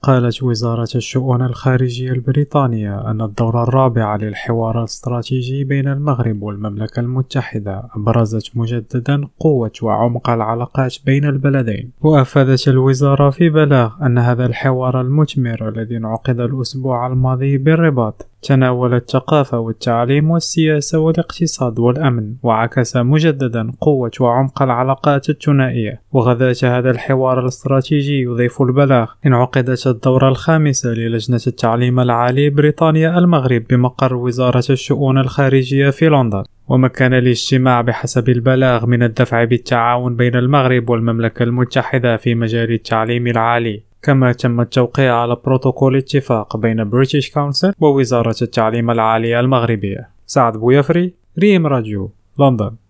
قالت وزارة الشؤون الخارجية البريطانية أن الدورة الرابعة للحوار الاستراتيجي بين المغرب والمملكة المتحدة أبرزت مجددا قوة وعمق العلاقات بين البلدين. وأفادت الوزارة في بلاغ أن هذا الحوار المثمر الذي انعقد الأسبوع الماضي بالرباط تناول الثقافة والتعليم والسياسة والاقتصاد والأمن، وعكس مجددا قوة وعمق العلاقات الثنائية. وغداة هذا الحوار الاستراتيجي، يضيف البلاغ، انعقدت الدورة الخامسة للجنة التعليم العالي بريطانيا المغرب بمقر وزارة الشؤون الخارجية في لندن. ومكن الاجتماع بحسب البلاغ من الدفع بالتعاون بين المغرب والمملكة المتحدة في مجال التعليم العالي، كما تم التوقيع على بروتوكول اتفاق بين بريتش كونسل ووزارة التعليم العالي المغربية. سعد بويفري، ريم راديو، لندن.